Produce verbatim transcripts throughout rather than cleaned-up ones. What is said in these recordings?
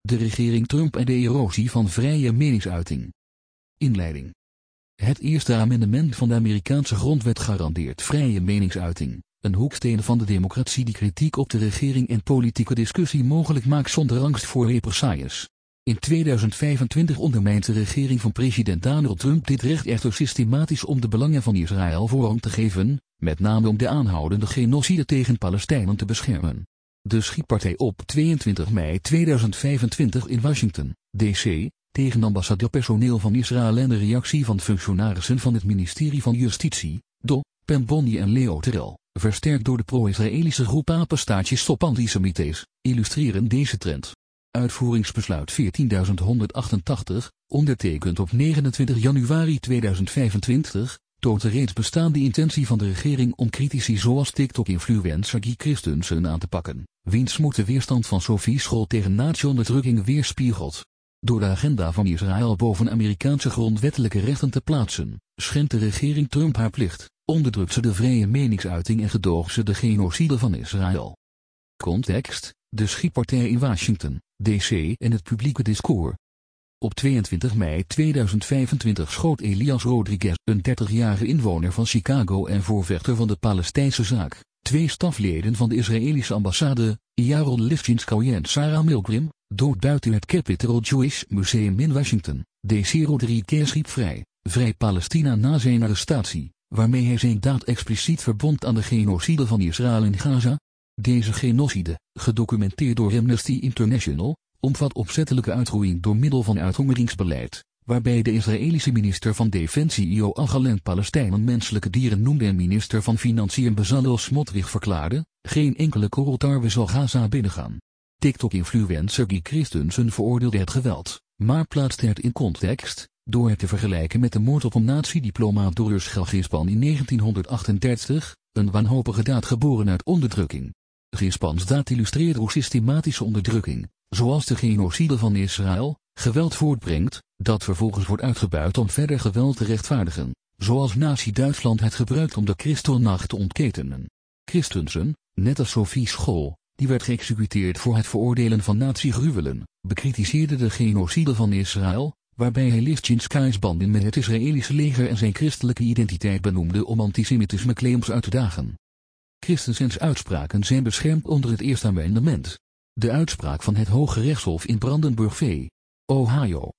de regering Trump en de erosie van vrije meningsuiting. Inleiding. Het eerste amendement van de Amerikaanse grondwet garandeert vrije meningsuiting, een hoeksteen van de democratie die kritiek op de regering en politieke discussie mogelijk maakt zonder angst voor represailles. In tweeduizend vijfentwintig ondermijnt de regering van president Donald Trump dit recht echter systematisch om de belangen van Israël voorrang te geven, met name om de aanhoudende genocide tegen Palestijnen te beschermen. De schietpartij op tweeëntwintig mei tweeduizend vijfentwintig in Washington, D C, tegen ambassadeurpersoneel van Israël en de reactie van functionarissen van het ministerie van Justitie, Do, Pam Bondi en Leo Terrell, versterkt door de pro-Israëlische groep Apenstaartje Stop Antisemites, illustreren deze trend. Uitvoeringsbesluit veertienduizend honderdachtentachtig, ondertekend op negenentwintig januari tweeduizend vijfentwintig, toont de reeds bestaande intentie van de regering om critici zoals TikTok-influencer Guy Christensen aan te pakken, wiens moed de weerstand van Sophie Scholl tegen nazi-onderdrukking weerspiegelt. Door de agenda van Israël boven Amerikaanse grondwettelijke rechten te plaatsen, schendt de regering Trump haar plicht, onderdrukt ze de vrije meningsuiting en gedoogt ze de genocide van Israël. Context: de schietpartij in Washington, D C en het publieke discours. Op tweeëntwintig mei tweeduizend vijfentwintig schoot Elias Rodriguez, een dertigjarige inwoner van Chicago en voorvechter van de Palestijnse zaak, twee stafleden van de Israëlische ambassade, Yaron Lifchinskoy en Sarah Milgrim, dood buiten het Capitol Jewish Museum in Washington. D C Rodriguez riep vrij, vrij Palestina na zijn arrestatie, waarmee hij zijn daad expliciet verbond aan de genocide van Israël in Gaza. Deze genocide, gedocumenteerd door Amnesty International, omvat opzettelijke uitroeiing door middel van uithongeringsbeleid, waarbij de Israëlische minister van Defensie Yoav Gallant Palestijnen menselijke dieren noemde en minister van Financiën Bezalel Smotrich verklaarde, geen enkele korreltarwe zal Gaza binnengaan. TikTok-influencer Guy Christensen veroordeelde het geweld, maar plaatste het in context, door het te vergelijken met de moord op een nazi-diplomaat door Urschel Gispan in negentienhonderdachtendertig, een wanhopige daad geboren uit onderdrukking. Gispans daad illustreert hoe systematische onderdrukking, zoals de genocide van Israël, geweld voortbrengt, dat vervolgens wordt uitgebuit om verder geweld te rechtvaardigen, zoals Nazi-Duitsland het gebruikt om de Kristallnacht te ontketenen. Christensen, net als Sophie Scholl, die werd geëxecuteerd voor het veroordelen van nazi-gruwelen, bekritiseerde de genocide van Israël, waarbij hij Lifchinskoy's banden met het Israëlische leger en zijn christelijke identiteit benoemde om antisemitisme-claims uit te dagen. Christensens uitspraken zijn beschermd onder het Eerste Amendement. De uitspraak van het Hoge Rechtshof in Brandenburg v. Ohio,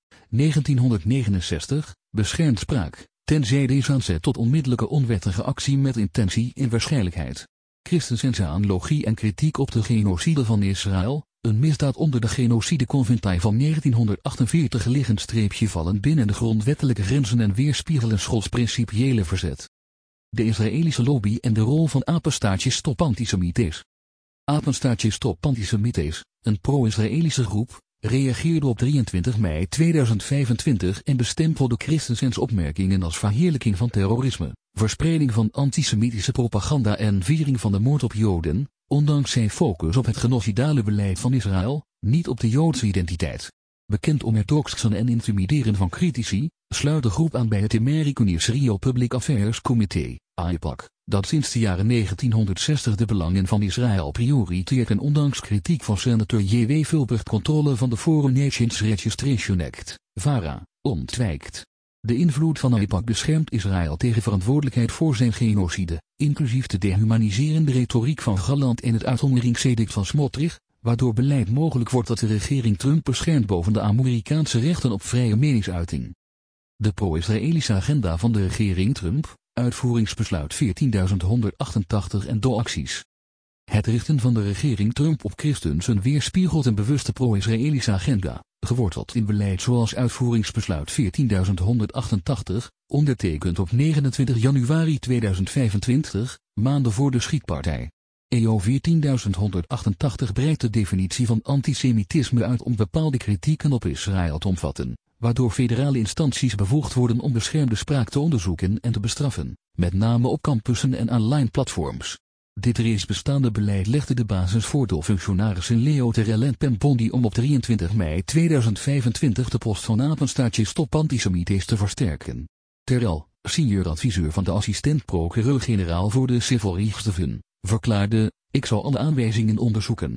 negentienhonderdnegenenzestig, beschermt spraak, tenzij deze aanzet tot onmiddellijke onwettige actie met intentie en waarschijnlijkheid. Christensens analogie en kritiek op de genocide van Israël, een misdaad onder de genocideconventie van negentienhonderdachtenveertig liggend streepje vallen binnen de grondwettelijke grenzen en weerspiegelen Scholls principiële verzet. De Israëlische lobby en de rol van Apenstaartje Stop Antisemites. Apenstaartje Stop Antisemites, een pro-Israëlische groep, reageerde op drieëntwintig mei tweeduizend vijfentwintig en bestempelde Christensens opmerkingen als verheerlijking van terrorisme, verspreiding van antisemitische propaganda en viering van de moord op Joden, ondanks zijn focus op het genocidale beleid van Israël, niet op de Joodse identiteit. Bekend om het doxen en intimideren van critici, sluit de groep aan bij het American Israel Public Affairs Committee, A I P A C, dat sinds de jaren negentienhonderdzestig de belangen van Israël prioriteert en ondanks kritiek van senator J W Fulbert controle van de Foreign Nations Registration Act, VARA, ontwijkt. De invloed van A I P A C beschermt Israël tegen verantwoordelijkheid voor zijn genocide, inclusief de dehumaniserende retoriek van Gallant en het uithongeringsedict van Smotrich, waardoor beleid mogelijk wordt dat de regering Trump beschermt boven de Amerikaanse rechten op vrije meningsuiting. De pro-Israëlische agenda van de regering Trump, uitvoeringsbesluit veertienduizend honderdachtentachtig en dooracties. Het richten van de regering Trump op Christensen weerspiegelt een bewuste pro-Israëlische agenda, geworteld in beleid zoals uitvoeringsbesluit veertienduizend honderdachtentachtig, ondertekend op negenentwintig januari tweeduizend vijfentwintig, maanden voor de schietpartij. E O veertienduizend honderdachtentachtig breidt de definitie van antisemitisme uit om bepaalde kritieken op Israël te omvatten, waardoor federale instanties bevoegd worden om beschermde spraak te onderzoeken en te bestraffen, met name op campussen en online platforms. Dit reeds bestaande beleid legde de basis voor de functionarissen Leo Terrell en Pam Bondi om op drieëntwintig mei tweeduizend vijfentwintig de post van Apenstaartje Stop Antisemites te versterken. Terrell, senior adviseur van de assistent-procureur-generaal voor de Civil Rights Division, verklaarde: ik zal alle aanwijzingen onderzoeken.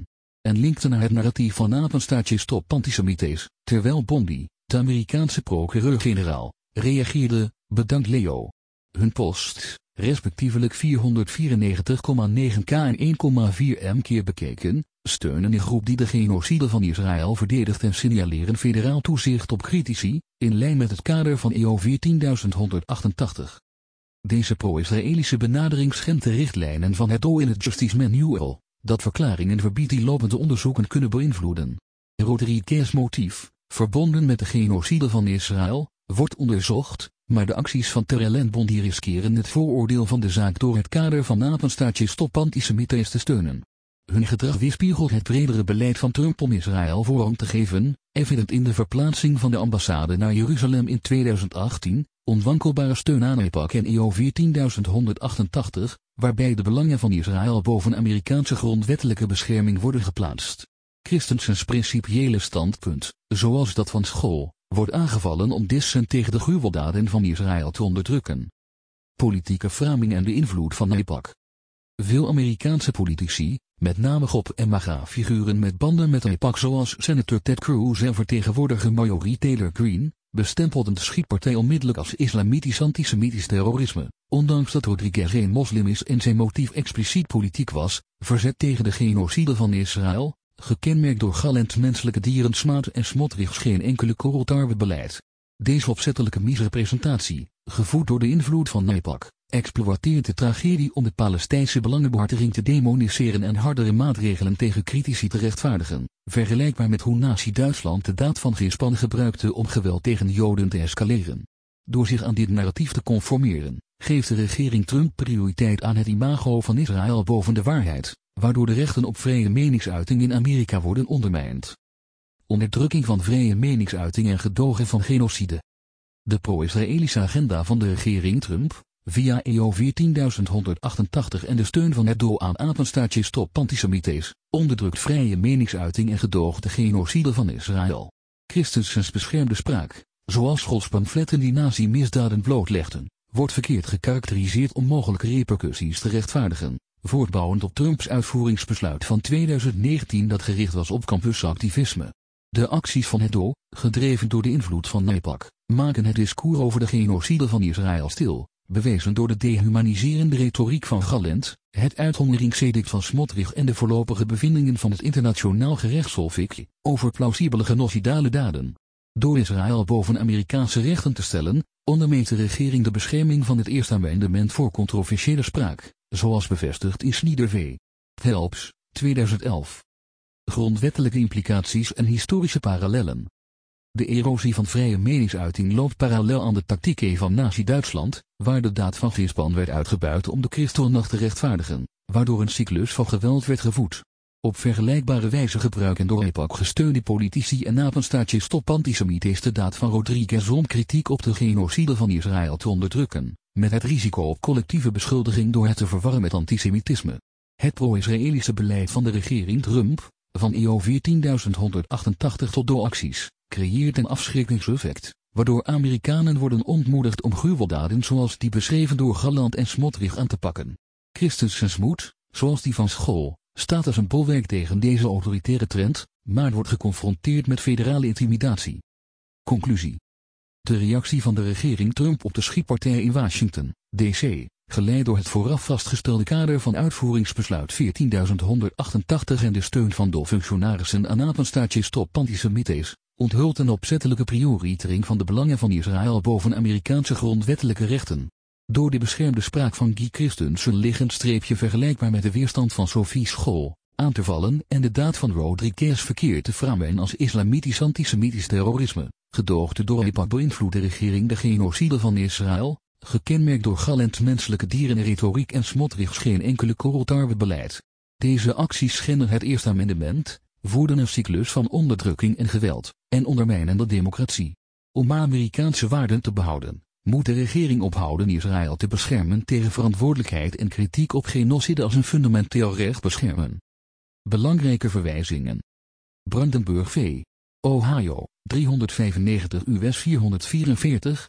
en linkte naar het narratief van apenstaartje stop antisemites, terwijl Bondi, de Amerikaanse procureur-generaal, reageerde, bedankt Leo. Hun posts, respectievelijk vierhonderdvierennegentig komma negen k en één komma vier m keer bekeken, steunen een groep die de genocide van Israël verdedigt en signaleren federaal toezicht op critici, in lijn met het kader van E O veertienduizendhonderdachtentachtig. Deze pro-Israëlische benadering schendt de richtlijnen van het O in het Justice Manual, dat verklaringen verbiedt die lopende onderzoeken kunnen beïnvloeden. Rodriguez' motief, verbonden met de genocide van Israël, wordt onderzocht, maar de acties van Terrell en Bondi riskeren het vooroordeel van de zaak door het kader van apenstaartje stop antisemites te steunen. Hun gedrag weerspiegelt het bredere beleid van Trump om Israël voorrang te geven, evident in de verplaatsing van de ambassade naar Jeruzalem in tweeduizend achttien, onwankelbare steun aan AIPAC en E O veertienduizendhonderdachtentachtig, waarbij de belangen van Israël boven Amerikaanse grondwettelijke bescherming worden geplaatst. Christensens principiële standpunt, zoals dat van School, wordt aangevallen om dissent tegen de gruweldaden van Israël te onderdrukken. Politieke framing en de invloed van AIPAC. Veel Amerikaanse politici, met name Gop en MAGA-figuren met banden met AIPAC zoals senator Ted Cruz en vertegenwoordiger Marjorie Taylor Greene, bestempelden de schietpartij onmiddellijk als islamitisch-antisemitisch terrorisme, ondanks dat Rodriguez geen moslim is en zijn motief expliciet politiek was, verzet tegen de genocide van Israël, gekenmerkt door galend menselijke dierensmaad en Smotrichs geen enkele korreltarwe-beleid. Deze opzettelijke misrepresentatie, gevoed door de invloed van AIPAC, exploiteert de tragedie om de Palestijnse belangenbehartiging te demoniseren en hardere maatregelen tegen critici te rechtvaardigen, vergelijkbaar met hoe Nazi-Duitsland de daad van Gispan gebruikte om geweld tegen Joden te escaleren. Door zich aan dit narratief te conformeren, geeft de regering Trump prioriteit aan het imago van Israël boven de waarheid, waardoor de rechten op vrije meningsuiting in Amerika worden ondermijnd. Onderdrukking van vrije meningsuiting en gedogen van genocide. De pro-Israëlische agenda van de regering Trump, via E O veertienduizendhonderdachtentachtig en de steun van het D O aan apenstaartje stop antisemites, onderdrukt vrije meningsuiting en gedoogde genocide van Israël. Christensens beschermde spraak, zoals Schols pamfletten die nazi-misdaden blootlegden, wordt verkeerd gekarakteriseerd om mogelijke repercussies te rechtvaardigen, voortbouwend op Trumps uitvoeringsbesluit van tweeduizend negentien dat gericht was op campusactivisme. De acties van het D O, gedreven door de invloed van AIPAC, maken het discours over de genocide van Israël stil, bewezen door de dehumaniserende retoriek van Galland, het uithongeringsedict van Smotrich en de voorlopige bevindingen van het Internationaal Gerechtshof I C over plausibele genocidale daden. Door Israël boven Amerikaanse rechten te stellen, ondermijnt de regering de bescherming van het Eerste Amendement voor controversiële spraak, zoals bevestigd in Snyder v. Phelps, tweeduizend elf. Grondwettelijke implicaties en historische parallellen. De erosie van vrije meningsuiting loopt parallel aan de tactieken van Nazi-Duitsland, waar de daad van Gispan werd uitgebuit om de Kristallnacht te rechtvaardigen, waardoor een cyclus van geweld werd gevoed. Op vergelijkbare wijze gebruiken door AIPAC gesteunde politici en apenstaartje stop antisemites de daad van Rodriguez om kritiek op de genocide van Israël te onderdrukken, met het risico op collectieve beschuldiging door het te verwarren met antisemitisme. Het pro-Israëlische beleid van de regering Trump, van E O veertienduizendhonderdachtentachtig tot D O-acties, creëert een afschrikkingseffect, waardoor Amerikanen worden ontmoedigd om gruweldaden zoals die beschreven door Galland en Smotrich aan te pakken. Christensens moed, zoals die van School, staat als een bolwerk tegen deze autoritaire trend, maar wordt geconfronteerd met federale intimidatie. Conclusie. De reactie van de regering Trump op de schietpartij in Washington, D C, geleid door het vooraf vastgestelde kader van uitvoeringsbesluit veertienduizendhonderdachtentachtig en de steun van D O-functionarissen aan apenstaartje stop antisemites, onthult een opzettelijke prioritering van de belangen van Israël boven Amerikaanse grondwettelijke rechten. Door de beschermde spraak van Guy Christensen liggend streepje vergelijkbaar met de weerstand van Sophie School, aan te vallen en de daad van Rodriguez verkeerd te framen als islamitisch-antisemitisch terrorisme, gedoogde door AIPAC beïnvloedt de regering de genocide van Israël, gekenmerkt door galend menselijke dierenretoriek en Smotrichs geen enkele korreltarwe beleid. Deze acties schenden het Eerste Amendement, voerden een cyclus van onderdrukking en geweld, en ondermijnen de democratie. Om Amerikaanse waarden te behouden, moet de regering ophouden Israël te beschermen tegen verantwoordelijkheid en kritiek op genocide als een fundamenteel recht beschermen. Belangrijke verwijzingen. Brandenburg v. Ohio, driehonderdvijfennegentig U S vierhonderdvierenveertig,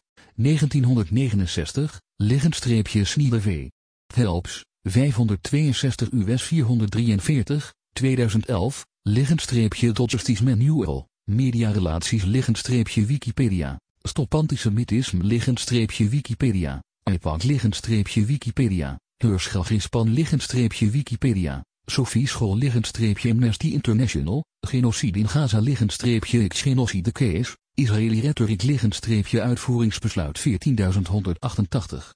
negentienhonderdnegenenzestig, liggend streepje Snyder v. Phelps, vijfhonderdtweeënzestig U S vierhonderddrieënveertig, tweeduizend elf, Liggenstreepje tot Justice Manual, mediarelaties liggenstreepje Wikipedia, stop antisemitisme liggenstreepje Wikipedia, iPad liggenstreepje Wikipedia, Heurschelginspan liggenstreepje Wikipedia, Sophie School liggenstreepje Amnesty International, genocide in Gaza liggenstreepje X genocide case, Israëli rhetoriek liggenstreepje uitvoeringsbesluit veertienduizend honderdachttachtig.